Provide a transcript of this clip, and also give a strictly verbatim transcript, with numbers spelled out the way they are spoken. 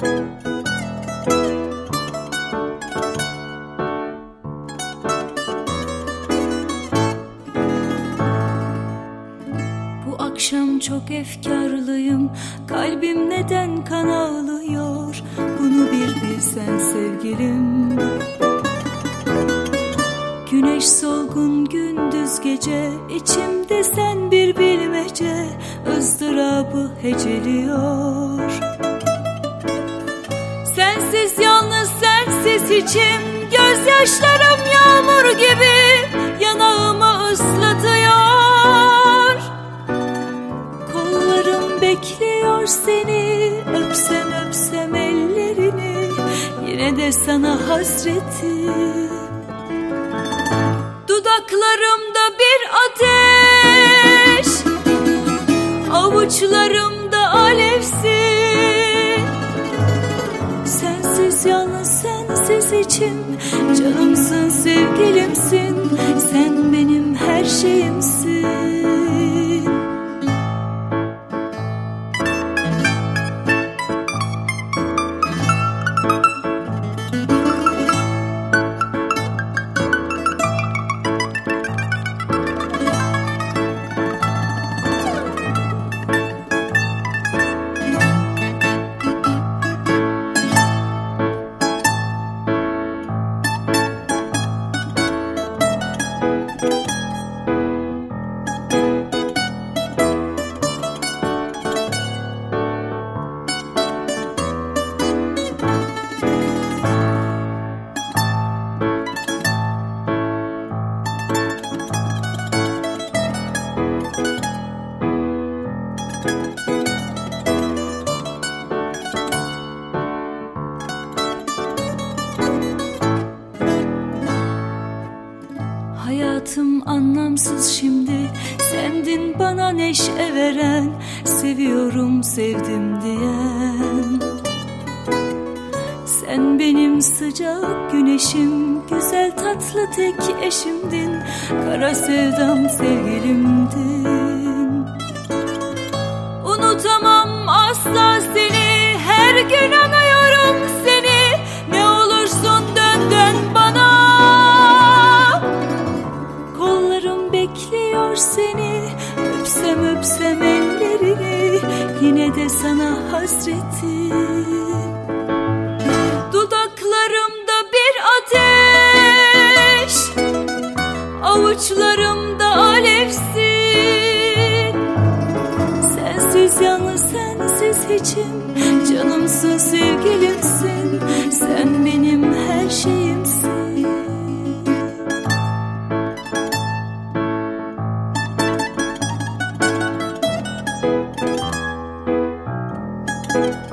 Bu akşam çok efkarlıyım, kalbim neden kan ağlıyor? Bunu bir bilsen sevgilim. Güneş solgun gündüz gece, içimde sen bir bilmece, ızdırabı heceliyor. Sensiz, yalnız sensiz içim, gözyaşlarım yağmur gibi yanağımı ıslatıyor. Kollarım bekliyor seni, öpsem öpsem ellerini, yine de sana hasretim. Dudaklarımda bir ateş, avuçlarımda alevsin. Sensiz, yalnız sensiz içim, canımsın, sevgilimsin. Sen benim her şeyimsin. Hayatım anlamsız şimdi, sendin bana neşe veren, seviyorum sevdim diyen. Sen benim sıcak güneşim, güzel tatlı tek eşimdin, kara sevdam sevgilimdin. Unutamam asla seni, her gün anıyorum seni, ne olursun dön dön bana. Bekliyor seni, öpsem öpsem ellerini, yine de sana hasretim. Dudaklarımda bir ateş, avuçlarımda alevsin. Sensiz, yalnız sensiz içim, canımsın, sevgilimsin. Sen benim her şeyimsin. Thank you.